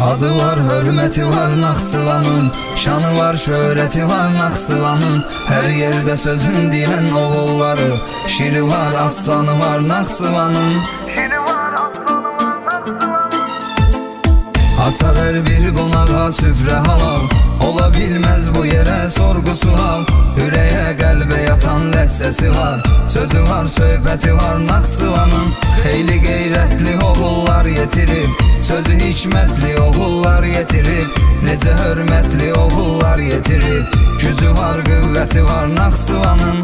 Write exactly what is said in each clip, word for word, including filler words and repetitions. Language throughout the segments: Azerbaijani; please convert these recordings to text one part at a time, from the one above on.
Adı var, hörməti var Naxçıvanın, şanı var, şöhrəti var Naxçıvanın. Hər yerdə sözün deyən oğulları, şiri var, aslanı var Naxçıvanın. Aça ver bir qonağa süfrə halal, ola bilməz bu yerə sorğusu hal. Ürəyə, qəlbə yatan ləhcəsi var, sözü var, söhbəti var Naxçıvanın. Xeyli qeyrətli oğullar yetirib, sözü hikmətli oğullar yetirib. Necə hörmətli oğullar yetirib, gücü var, qüvvəti var Naxçıvanın.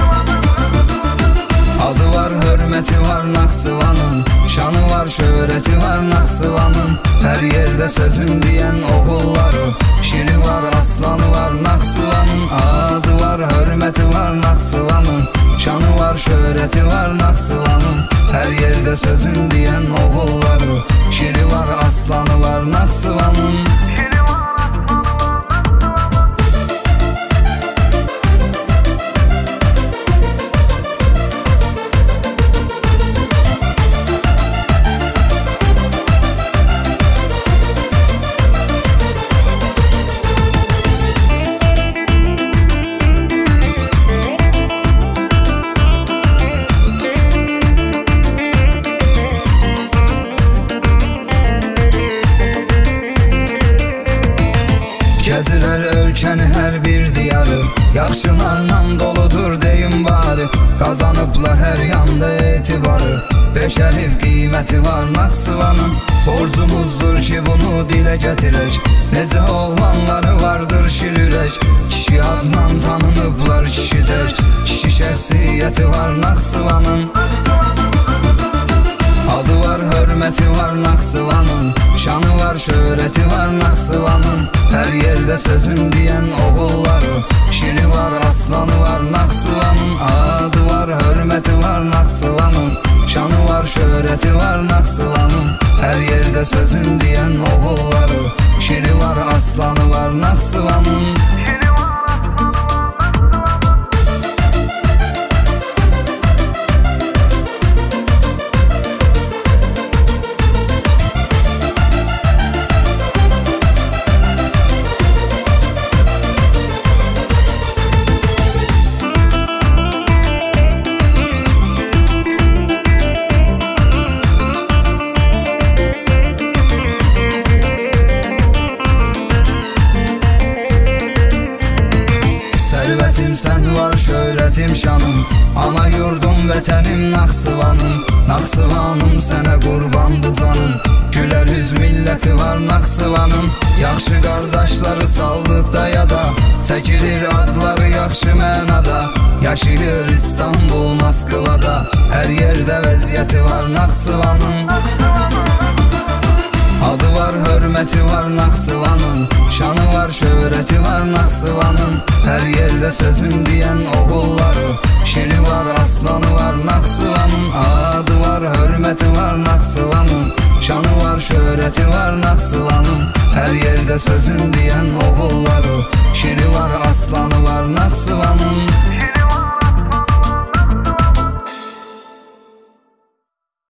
Adı var, hörməti var Naxçıvanın, şanı var, şöhrəti var Naxçıvanın. Hər yerdə sözün deyən oğulları, şiri var, aslanı var Naxçıvanın. Adı var, hörməti var Naxçıvanın, şanı var, şöhrəti var Naxçıvanın. Hər yerdə sözün deyən oğulları, şiri var, aslanı var Naxçıvanın. Gəzirər ölkəni hər bir diyarı, yaxşılarla doludur deyim bari. Qazanıblar hər yanda etibarı, beş əlif qiyməti var Naxçıvanın. Borcumuzdur ki bunu dilə gətirək, necə oğlanları vardır şirürək. Kişi adla tanınıblar kişi tək, kişi şəxsiyyəti var Naxçıvanın. Adı var, hörməti var Naxçıvanın, şanı var, şöhrəti var Naxçıvanın. Hər yerdə sözün deyən oğulları, şiri var, aslanı var Naxçıvanın. Adı var, hörməti var Naxçıvanın, şanı var, şöhrəti var Naxçıvanın. Hər yerdə sözün deyən oğulları, şiri var, aslanı var Naxçıvanın. Sərvətim sən var, şöhrətim şanım, ana yurdum, vətənim Naxçıvanım. Naxçıvanım sənə qurbandı canım, gülər üz milləti var Naxçıvanım. Yaxşı qardaşları saldıqda yada, çəkilir adları yaxşı mənada. Yaşayır İstanbul, Moskvada, hər yerdə vəziyyəti var Naxçıvanın. Adı var, hörməti var Naxçıvanın, şanı var, şöhrəti var Naxçıvanın. Hər yerdə sözün deyən oğulları, şiri var, aslanı var Naxçıvanın. Adı var, hörməti var Naxçıvanın, şanı var, şöhrəti var Naxçıvanın. Hər yerdə sözün deyən oğulları, şiri var, aslanı var Naxçıvanın.